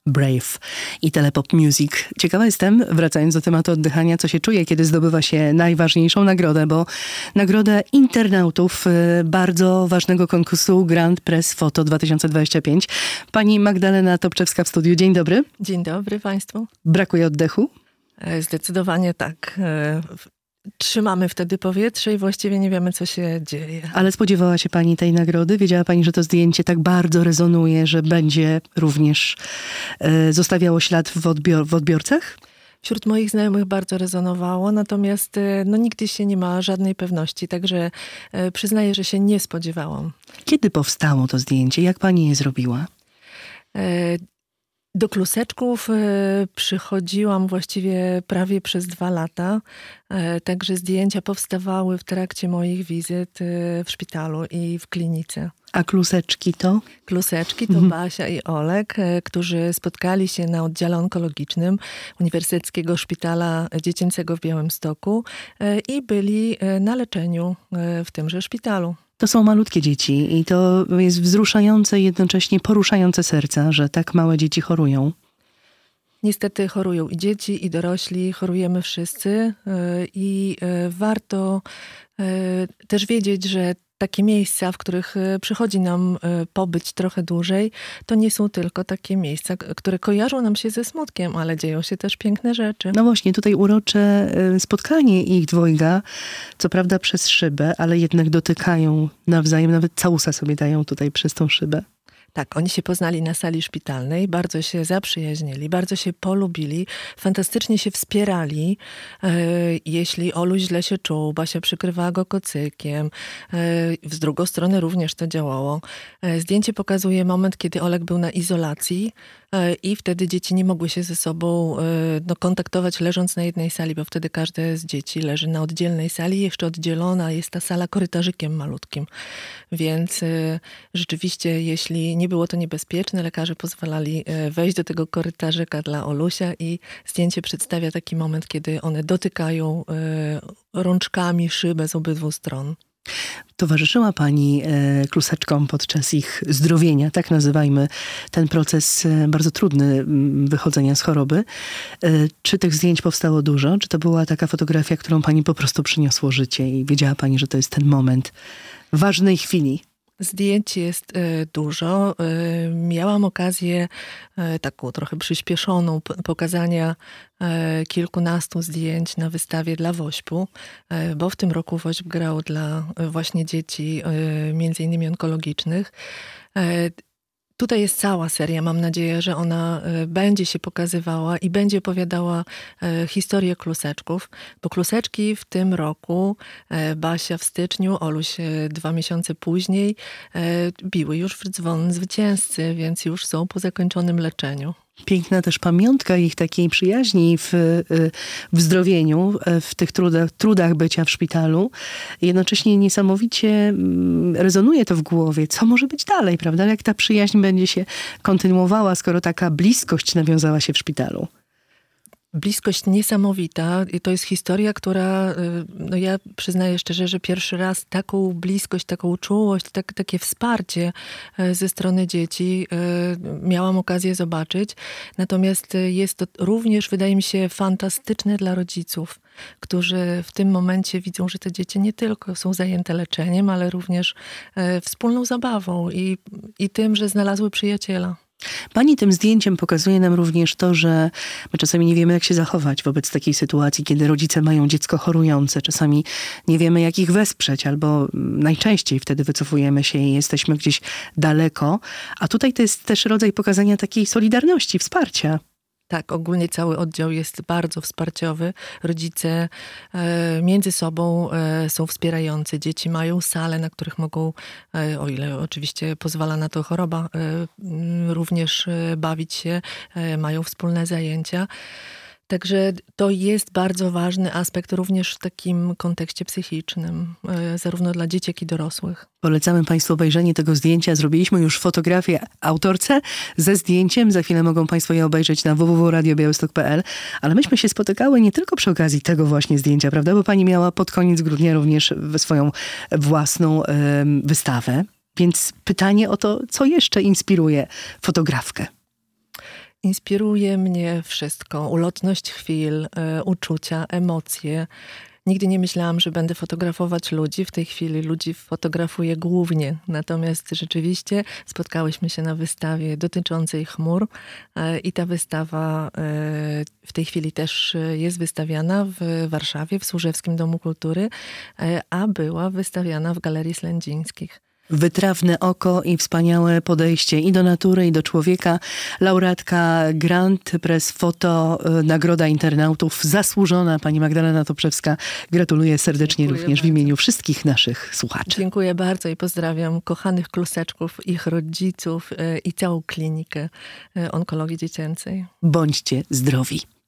Brave i Telepop Music. Ciekawa jestem, wracając do tematu oddychania, co się czuje, kiedy zdobywa się najważniejszą nagrodę, bo nagrodę internautów bardzo ważnego konkursu Grand Press Photo 2025. Pani Magdalena Topczewska w studiu. Dzień dobry. Dzień dobry Państwu. Brakuje oddechu? Zdecydowanie tak. Trzymamy wtedy powietrze i właściwie nie wiemy, co się dzieje. Ale spodziewała się Pani tej nagrody? Wiedziała Pani, że to zdjęcie tak bardzo rezonuje, że będzie również zostawiało ślad w odbiorcach? Wśród moich znajomych bardzo rezonowało, natomiast nigdy się nie ma żadnej pewności, także przyznaję, że się nie spodziewałam. Kiedy powstało to zdjęcie? Jak Pani je zrobiła? Do Kluseczków przychodziłam właściwie prawie przez 2 lata, także zdjęcia powstawały w trakcie moich wizyt w szpitalu i w klinice. A Kluseczki to? Kluseczki to Basia i Olek, którzy spotkali się na oddziale onkologicznym Uniwersyteckiego Szpitala Dziecięcego w Białymstoku i byli na leczeniu w tymże szpitalu. To są malutkie dzieci i to jest wzruszające i jednocześnie poruszające serca, że tak małe dzieci chorują. Niestety chorują i dzieci, i dorośli, chorujemy wszyscy i warto też wiedzieć, że takie miejsca, w których przychodzi nam pobyć trochę dłużej, to nie są tylko takie miejsca, które kojarzą nam się ze smutkiem, ale dzieją się też piękne rzeczy. No właśnie, tutaj urocze spotkanie ich dwojga, co prawda przez szybę, ale jednak dotykają nawzajem, nawet całusa sobie dają tutaj przez tą szybę. Tak, oni się poznali na sali szpitalnej, bardzo się zaprzyjaźnili, bardzo się polubili, fantastycznie się wspierali. Jeśli Oluś źle się czuł, Basia przykrywała go kocykiem. W drugą stronę również to działało. Zdjęcie pokazuje moment, kiedy Olek był na izolacji i wtedy dzieci nie mogły się ze sobą kontaktować leżąc na jednej sali, bo wtedy każde z dzieci leży na oddzielnej sali, jeszcze oddzielona jest ta sala korytarzykiem malutkim. Więc rzeczywiście, jeśli nie było to niebezpieczne, lekarze pozwalali wejść do tego korytarzyka dla Olusia i zdjęcie przedstawia taki moment, kiedy one dotykają rączkami szybę z obydwu stron. Towarzyszyła Pani Kluseczkom podczas ich zdrowienia, tak nazywajmy ten proces bardzo trudny wychodzenia z choroby. Czy tych zdjęć powstało dużo? Czy to była taka fotografia, którą Pani po prostu przyniosło życie i wiedziała Pani, że to jest ten moment ważnej chwili? Zdjęć jest dużo. Miałam okazję taką trochę przyspieszoną pokazania kilkunastu zdjęć na wystawie dla WOŚP-u, bo w tym roku WOŚP grał dla właśnie dzieci między innymi onkologicznych. Tutaj jest cała seria. Mam nadzieję, że ona będzie się pokazywała i będzie opowiadała historię Kluseczków, bo Kluseczki w tym roku, Basia w styczniu, Oluś 2 miesiące później, biły już w dzwon zwycięzcy, więc już są po zakończonym leczeniu. Piękna też pamiątka ich takiej przyjaźni w zdrowieniu, w tych trudach bycia w szpitalu. Jednocześnie niesamowicie rezonuje to w głowie. Co może być dalej, prawda? Jak ta przyjaźń będzie się kontynuowała, skoro taka bliskość nawiązała się w szpitalu? Bliskość niesamowita. I to jest historia, która, ja przyznaję szczerze, że pierwszy raz taką bliskość, taką czułość, takie wsparcie ze strony dzieci miałam okazję zobaczyć. Natomiast jest to również, wydaje mi się, fantastyczne dla rodziców, którzy w tym momencie widzą, że te dzieci nie tylko są zajęte leczeniem, ale również wspólną zabawą i tym, że znalazły przyjaciela. Pani tym zdjęciem pokazuje nam również to, że my czasami nie wiemy, jak się zachować wobec takiej sytuacji, kiedy rodzice mają dziecko chorujące. Czasami nie wiemy, jak ich wesprzeć, albo najczęściej wtedy wycofujemy się i jesteśmy gdzieś daleko. A tutaj to jest też rodzaj pokazania takiej solidarności, wsparcia. Tak, ogólnie cały oddział jest bardzo wsparciowy. Rodzice między sobą są wspierający. Dzieci mają sale, na których mogą, o ile oczywiście pozwala na to choroba, również bawić się. Mają wspólne zajęcia. Także to jest bardzo ważny aspekt również w takim kontekście psychicznym, zarówno dla dzieci, jak i dorosłych. Polecamy Państwu obejrzenie tego zdjęcia. Zrobiliśmy już fotografię autorce ze zdjęciem. Za chwilę mogą Państwo je obejrzeć na www.radiobiałystok.pl. Ale myśmy się spotykały nie tylko przy okazji tego właśnie zdjęcia, prawda? Bo Pani miała pod koniec grudnia również swoją własną wystawę. Więc pytanie o to, co jeszcze inspiruje fotografkę? Inspiruje mnie wszystko. Ulotność chwil, uczucia, emocje. Nigdy nie myślałam, że będę fotografować ludzi. W tej chwili ludzi fotografuję głównie. Natomiast rzeczywiście spotkałyśmy się na wystawie dotyczącej chmur i ta wystawa w tej chwili też jest wystawiana w Warszawie, w Służewskim Domu Kultury, a była wystawiana w Galerii Slędzińskich. Wytrawne oko i wspaniałe podejście i do natury, i do człowieka. Laureatka Grand Press Foto, Nagroda Internautów, zasłużona pani Magdalena Toprzewska. Gratuluję serdecznie. Dziękuję również bardzo. W imieniu wszystkich naszych słuchaczy. Dziękuję bardzo i pozdrawiam kochanych kluseczków, ich rodziców i całą klinikę onkologii dziecięcej. Bądźcie zdrowi.